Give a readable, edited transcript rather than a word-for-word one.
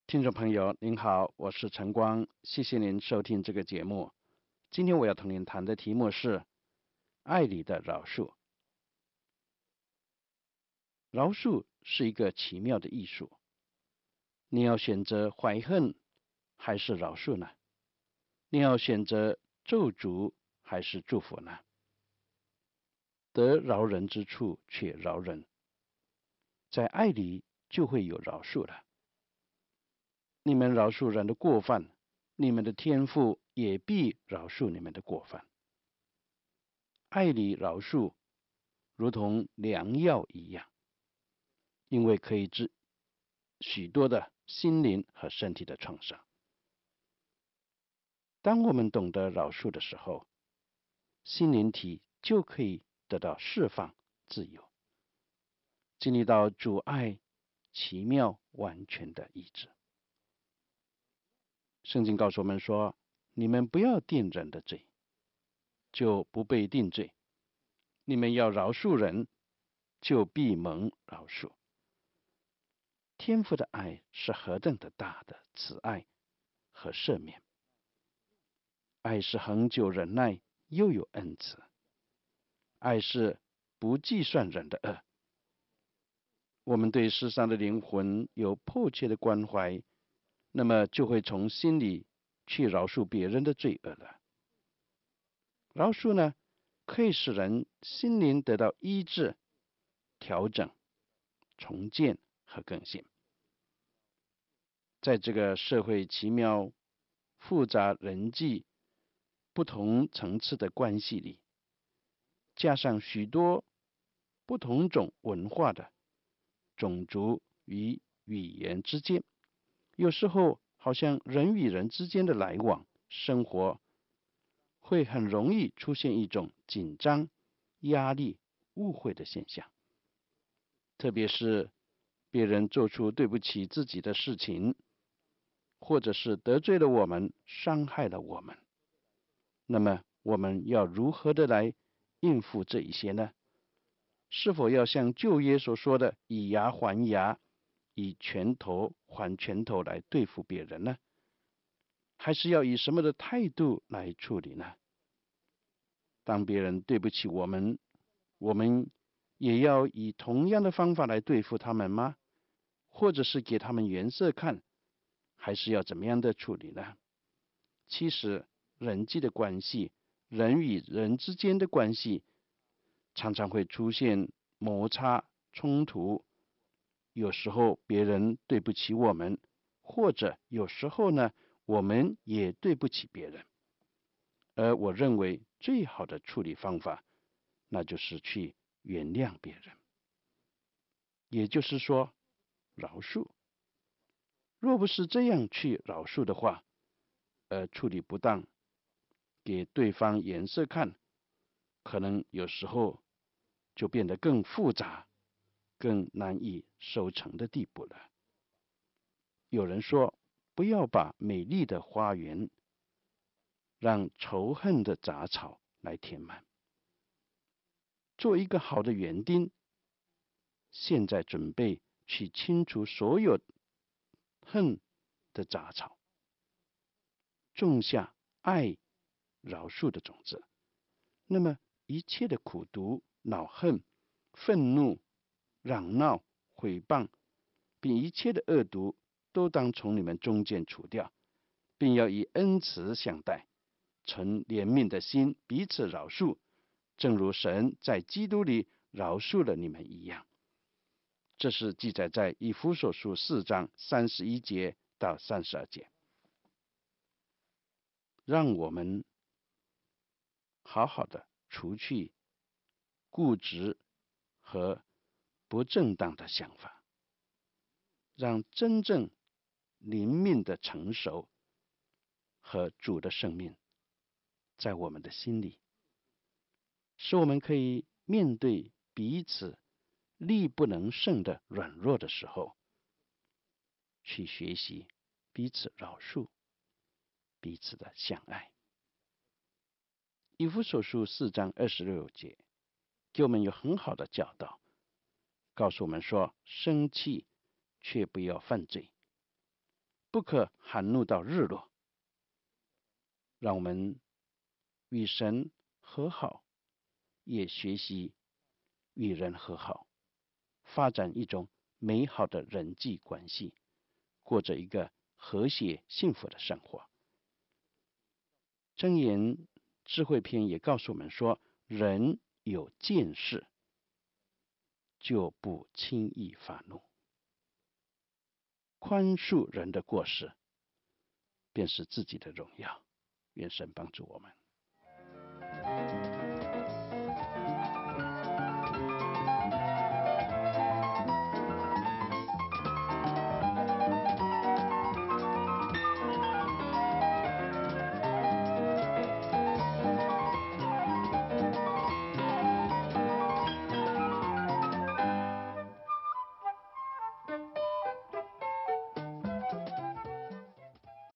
听众朋友您好，我是陈光，谢谢您收听这个节目。今天我要同您谈的题目是爱里的饶恕。饶恕是一个奇妙的艺术，你要选择怀恨还是饶恕呢？你要选择咒诅还是祝福呢？得饶人之处却饶人，在爱里就会有饶恕了。你们饶恕人的过犯，你们的天父也必饶恕你们的过犯。爱里饶恕如同良药一样，因为可以治许多的心灵和身体的创伤。当我们懂得饶恕的时候，心灵体就可以得到释放、自由，经历到主爱奇妙完全的医治。圣经告诉我们说：你们不要定人的罪，就不被定罪；你们要饶恕人，就必蒙饶恕。天父的爱是何等的大的慈爱和赦免，爱是恒久忍耐，又有恩慈，爱是不计算人的恶。我们对世上的灵魂有迫切的关怀，那么就会从心里去饶恕别人的罪恶了。饶恕呢，可以使人心灵得到医治、调整、重建和更新。在这个社会奇妙、复杂、人际不同层次的关系里，加上许多不同种文化的种族与语言之间，有时候好像人与人之间的来往生活会很容易出现一种紧张、压力、误会的现象，特别是别人做出对不起自己的事情，或者是得罪了我们，伤害了我们，那么我们要如何的来应付这一些呢？是否要像旧约所说的以牙还牙，以拳头还拳头来对付别人呢？还是要以什么的态度来处理呢？当别人对不起我们，我们也要以同样的方法来对付他们吗？或者是给他们颜色看，还是要怎么样的处理呢？其实人际的关系，人与人之间的关系，常常会出现摩擦、冲突。有时候别人对不起我们，或者有时候呢，我们也对不起别人。而我认为最好的处理方法，那就是去原谅别人，也就是说，饶恕。若不是这样去饶恕的话，处理不当，给对方颜色看，可能有时候就变得更复杂、更难以收成的地步了。有人说，不要把美丽的花园让仇恨的杂草来填满。做一个好的园丁，现在准备去清除所有恨的杂草，种下爱、饶恕的种子。那么一切的苦毒、恼恨、愤怒、嚷闹、毁谤，并一切的恶毒，都当从你们中间除掉，并要以恩慈相待，存怜悯的心，彼此饶恕，正如神在基督里饶恕了你们一样。这是记载在以弗所书4章31节到32节。让我们好好的除去固执和不正当的想法，让真正灵命的成熟和主的生命在我们的心里，使我们可以面对彼此力不能胜的软弱的时候，去学习彼此饶恕，彼此的相爱。以弗所书4章26节给我们有很好的教导，告诉我们说，生气却不要犯罪， 不可含怒到日落。让我们与神和好，也学习与人和好，发展一种美好的人际关系，过着一个和谐幸福的生活。箴言智慧篇也告诉我们说，人有见识，就不轻易发怒，宽恕人的过失，便是自己的荣耀。愿神帮助我们。